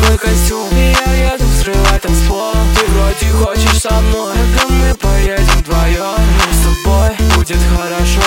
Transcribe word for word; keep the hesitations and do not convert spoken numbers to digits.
мой костюм, и я еду взрывать танцпол. Ты вроде хочешь со мной, когда мы поедем вдвоем, но с тобой будет хорошо.